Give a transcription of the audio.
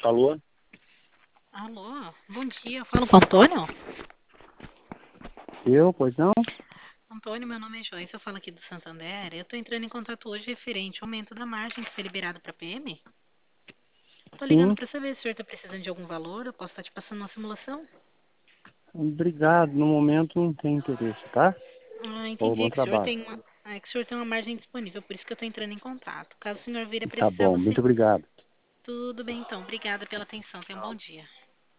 Alô? Alô, bom dia. Eu falo com o Antônio? Pois não? Antônio, meu nome é Joyce, eu falo aqui do Santander. Eu estou entrando em contato hoje referente ao aumento da margem que foi liberado para a PM. Estou ligando Sim, para saber se o senhor está precisando de algum valor. Eu posso estar te passando uma simulação? obrigado. No momento não tem interesse, tá? Ah, Ô, entendi. bom É que o senhor trabalho. tem que o senhor tem uma margem disponível, por isso que eu estou entrando em contato. Caso o senhor vir a Tá precisar, bom, você... muito obrigado. Tudo bem então. Obrigada pela atenção. Tenha um bom Tchau. dia.